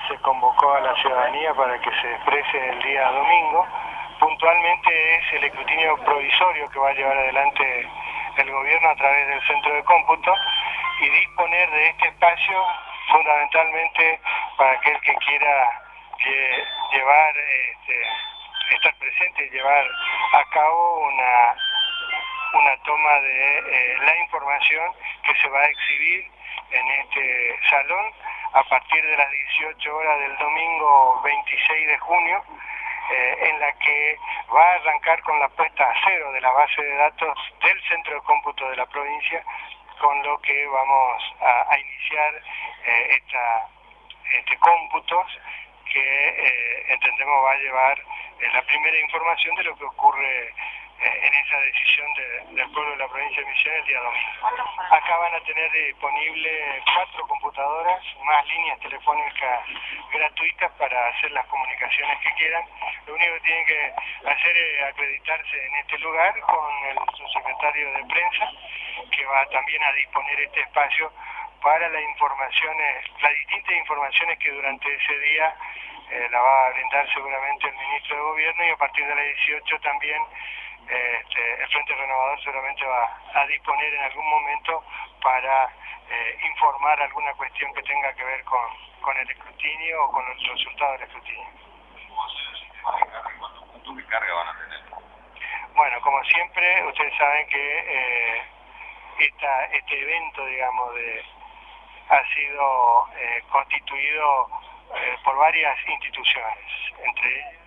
se convocó a la ciudadanía para que se exprese el día domingo. Puntualmente es el escrutinio provisorio que va a llevar adelante el gobierno a través del centro de cómputo y disponer de este espacio fundamentalmente para aquel que quiera llevar, estar presente y llevar a cabo una toma de la información que se va a exhibir en este salón a partir de las 18 horas del domingo 26 de junio, en la que va a arrancar con la puesta a cero de la base de datos del centro de cómputo de la provincia, con lo que vamos a iniciar este cómputo que entendemos va a llevar la primera información de lo que ocurre en esa decisión del pueblo de la provincia de Misiones el día domingo. Acá van a tener disponible 4 computadoras, más líneas telefónicas gratuitas para hacer las comunicaciones que quieran. Lo único que tienen que hacer es acreditarse en este lugar con el subsecretario de prensa, que va también a disponer este espacio para las distintas informaciones que durante ese día la va a brindar seguramente el ministro de Gobierno, y a partir de las 18 también el Frente Renovador seguramente va a disponer en algún momento para informar alguna cuestión que tenga que ver con el escrutinio o con el resultado del escrutinio. ¿Cuánto de carga van a tener? Bueno, como siempre, ustedes saben que este evento, digamos, ha sido constituido por varias instituciones, entre ellas